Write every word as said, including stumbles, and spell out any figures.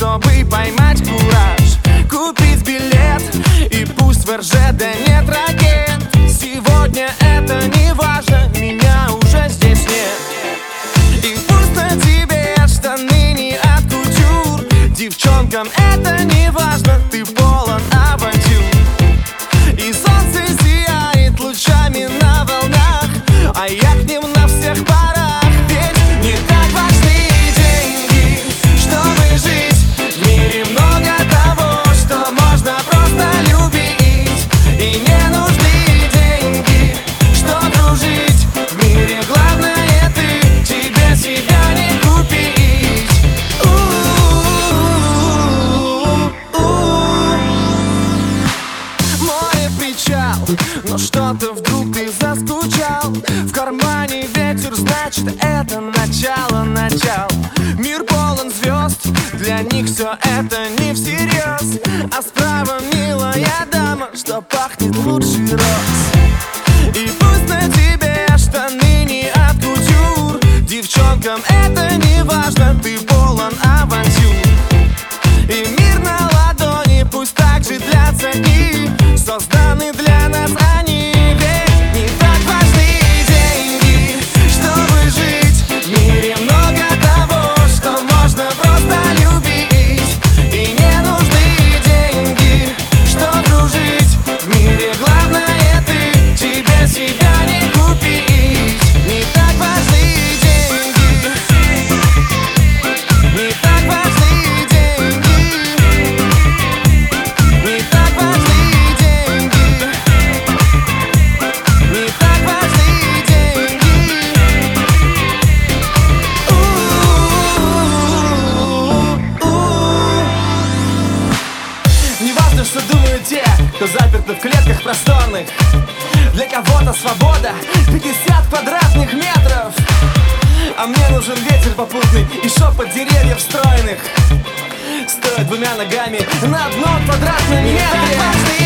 чтобы поймать кураж, купить билет, и пусть в РЖД нет ракет. Сегодня это не важно, меня уже здесь нет. И пусть на тебе штаны не от кутюр, девчонкам это не важно, ты полон авантюр. И солнце сияет лучами на волнах, а я к ним на всех парах. Ведь не так важны деньги, чтобы жить. В мире много того, что можно просто любить. И не нужны деньги, чтобы дружить. В мире главное ты, тебе себя не купить. Море причал, но что-то вдруг ты заскучал. В кармане ветер, значит это начало, начал. Мир полон звезд, для них все это не всерьез. А справа милая дама, что пахнет лучший роз. И пусть на тебе штаны не от кутюр, девчонкам это не важно, ты полон авантюр. И мир на ладони, пусть так же длятся дни, созданы для нас они. Ведь не так важны деньги, чтобы жить. В мире много того, что можно просто любить. И не нужны деньги, чтобы дружить. В мире главное ты, тебе себя не купить. Не так важны деньги, не так важны деньги, не так важны деньги, не так важны деньги. Не важно, что думают те, кто заперты в клетках просторных. Для кого-то свобода пятьдесят квадратных метров, а мне нужен ветер попутный и шепот деревьев стройных. Стоя двумя ногами на одном квадратном метре.